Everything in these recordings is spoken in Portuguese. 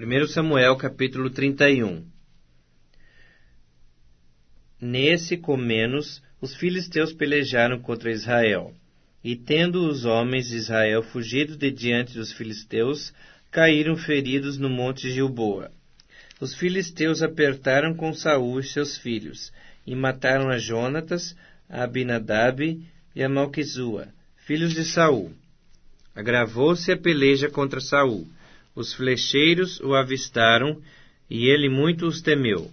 1 Samuel capítulo 31. Nesse Comenos, os filisteus pelejaram contra Israel. E tendo os homens de Israel fugido de diante dos filisteus, caíram feridos no monte Gilboa. Os filisteus apertaram com Saul e seus filhos, e mataram a Jonatas, a Abinadab e a Malquizua, filhos de Saul. Agravou-se a peleja contra Saul. Os flecheiros o avistaram, e ele muito os temeu.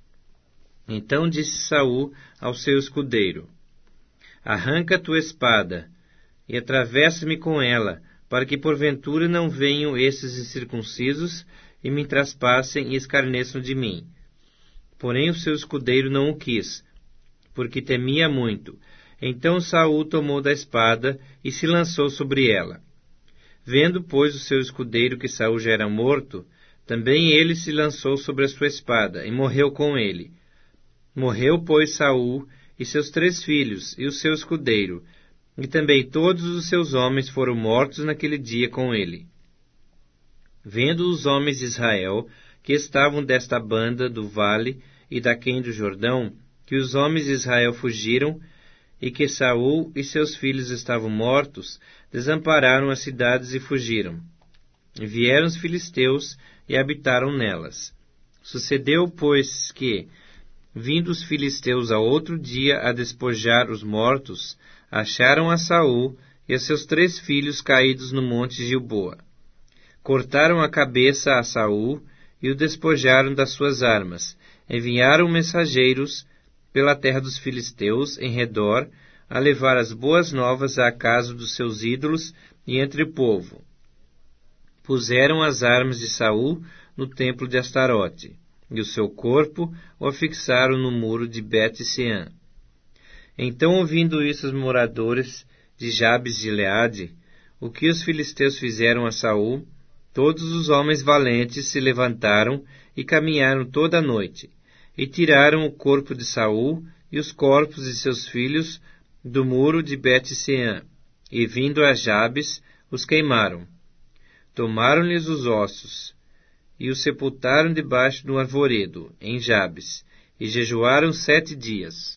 Então disse Saul ao seu escudeiro: Arranca tua espada, e atravessa-me com ela, para que porventura não venham esses incircuncisos, e me traspassem e escarneçam de mim. Porém o seu escudeiro não o quis, porque temia muito. Então Saul tomou da espada, e se lançou sobre ela. Vendo, pois, o seu escudeiro que Saul já era morto, também ele se lançou sobre a sua espada, e morreu com ele. Morreu, pois, Saul e seus 3 filhos, e o seu escudeiro, e também todos os seus homens foram mortos naquele dia com ele. Vendo os homens de Israel, que estavam desta banda do vale e daquém do Jordão, que os homens de Israel fugiram, e que Saul e seus filhos estavam mortos, desampararam as cidades e fugiram. E vieram os filisteus e habitaram nelas. Sucedeu, pois, que, vindo os filisteus ao outro dia a despojar os mortos, acharam a Saul e a seus 3 filhos caídos no monte Gilboa. Cortaram a cabeça a Saul e o despojaram das suas armas. Enviaram mensageiros pela terra dos filisteus em redor, a levar as boas novas à casa dos seus ídolos e entre o povo. Puseram as armas de Saul no templo de Astarote, e o seu corpo o afixaram no muro de Bet-Sean. Então, ouvindo isso os moradores de Jabes de Gileade, o que os filisteus fizeram a Saul, todos os homens valentes se levantaram e caminharam toda a noite, e tiraram o corpo de Saul e os corpos de seus filhos do muro de Bet-Sean, e vindo a Jabes, os queimaram. Tomaram-lhes os ossos, e os sepultaram debaixo do arvoredo, em Jabes, e jejuaram 7 dias.